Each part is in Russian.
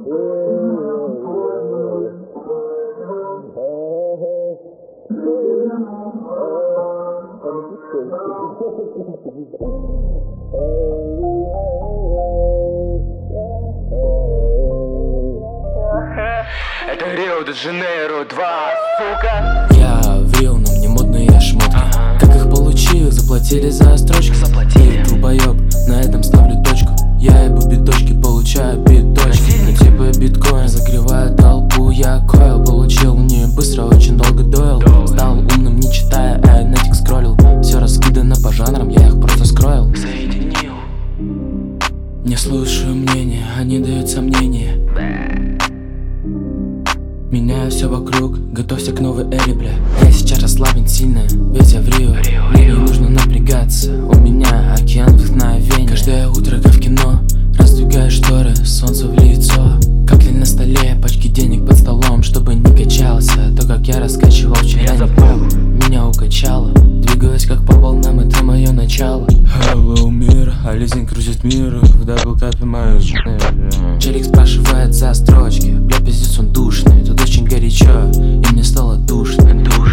Это Рио-де-Жанейро 2, сука. Я в Рио, но мне модные шмотки. Как их получил, заплатили за строчку. Ты долбоёб, на этом ставлю точку. Я ебу биточки, получаю биточки. Ну типа биткоин, загреваю толпу. Я койл получил не быстро, очень долго доил. Стал умным, не читая, нетик скроллил. Все раскидано по жанрам, я их просто скроил. Соединил. Не слушаю мнения, они дают сомнения. Меняю все вокруг, готовься к новой эре, бля. Я сейчас расслаблен сильно, ведь я в Рио. Мне не нужно напрягаться, у меня океан вдохновения. Каждое утро, как в кино, раздвигаю шторы, солнце в лицо. Коктейль на столе, пачки денег под столом, чтобы не качался. То, как я раскачивал вчера, не помню, меня укачало. Двигалась как по волнам, это мое начало. Hello, мир, а лизинг крутит мир, в даблкапе мою. Челик спрашивает за строчки, бля, пиздец он душный. Тут очень горячо, и мне стало душно.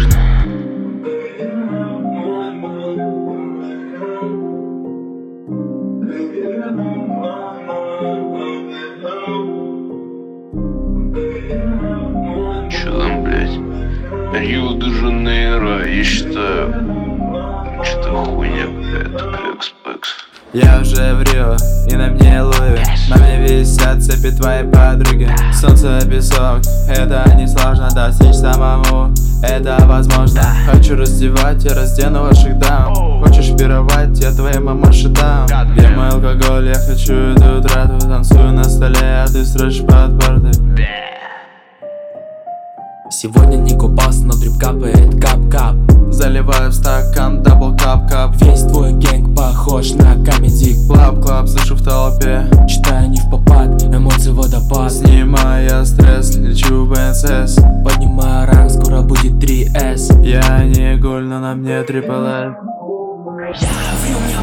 Чё там, блядь? Рио-де-Жанейро, я считаю, что-то хуйня какая-то, клекс-пекс. Я уже в Рио, и на мне Луи. На мне висят цепи твоей подруги. Солнце, песок, это не сложно достичь самому. Это возможно. Хочу раздевать, я раздену ваших дам. Хочешь пировать, я твоей мамаши дам. Где мой алкоголь, я хочу эту трату. Танцую на столе, а ты строчишь под партой. Сегодня не купался, но дрип капает, кап-кап. Заливаю в стакан, дабл кап-кап. Весь твой гэнг похож на комедий Клаб-клаб, слышу в толпе. Читаю не в попад, эмоций водопад. Снимая стресс, лечу в БНСС. Поднимаю ранг, скоро будет 3S. Я не гуль, но на мне трипл С. Я в Рио,